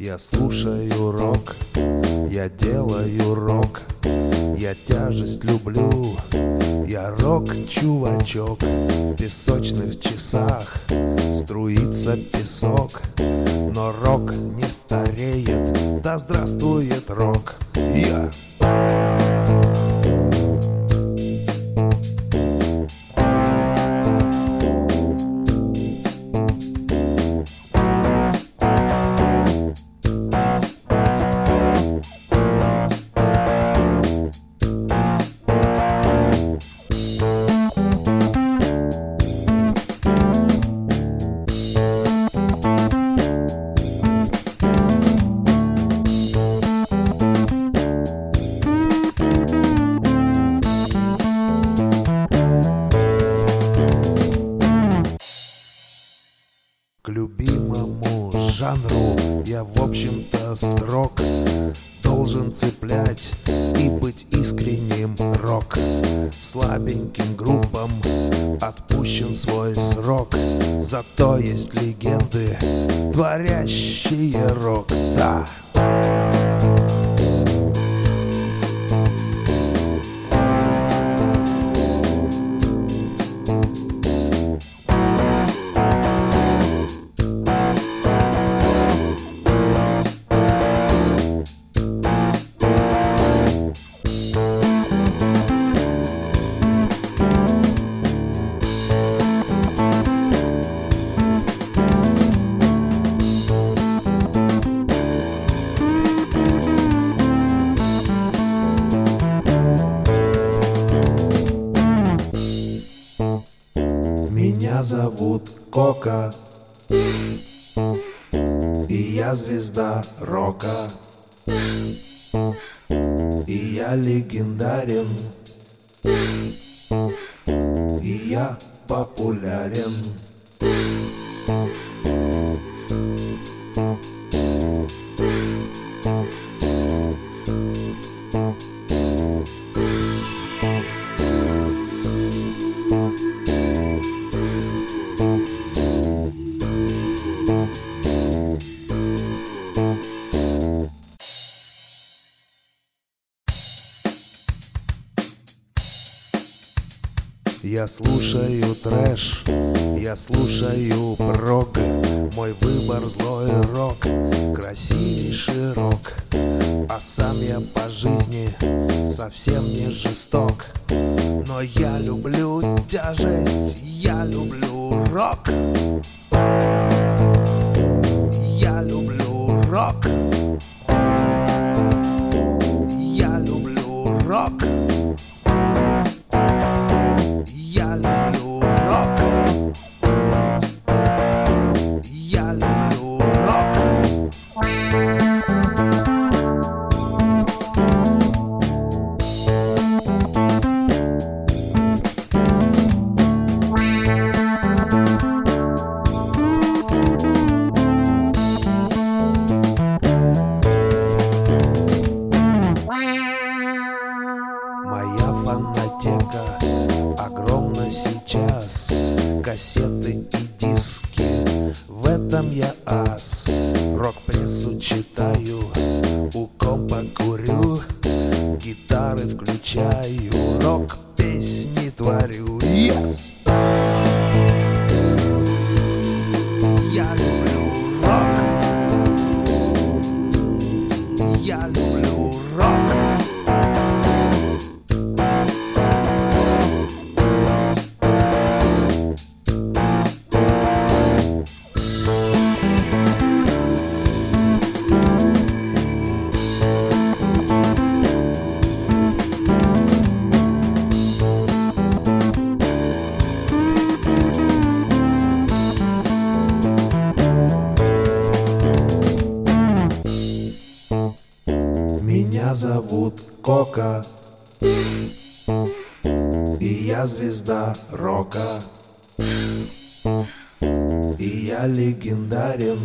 Я слушаю рок, я делаю рок, я тяжесть люблю, я рок-чувачок. В песочных часах струится песок, но рок не стареет, да здравствует рок. Я к любимому жанру я, в общем-то, строг. Должен цеплять и быть искренним рок. Слабеньким группам отпущен свой срок. Зато есть легенды, творящие рок. Да! Меня зовут Кока, и я звезда рока, и я легендарен, и я популярен. Я слушаю трэш, я слушаю прог. Мой выбор злой рок, красивейший рок. А сам я по жизни совсем не жесток. Но я люблю тяжесть, я люблю рок. Я люблю рок. Я люблю рок. Я люблю рок. Я люблю рок. Моя фонотека огромна сейчас. Кассеты и диски, в этом я ас. Рок-прессу читаю, у компа курю, гитары включаю, рок-песни творю. Yes! Я люблю рок. Я люблю рок. Меня зовут Кока, и я звезда рока, и я легендарен,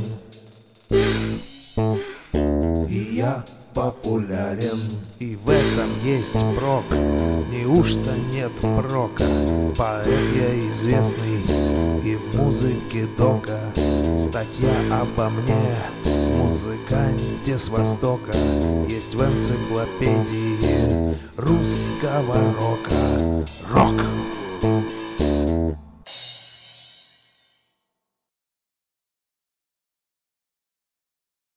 и я популярен. И в этом есть прок, неужто нет прока? Поэт я известный, и в музыке дока. Статья обо мне, музыкант Слушайте с востока, есть в энциклопедии русского рока. Рок!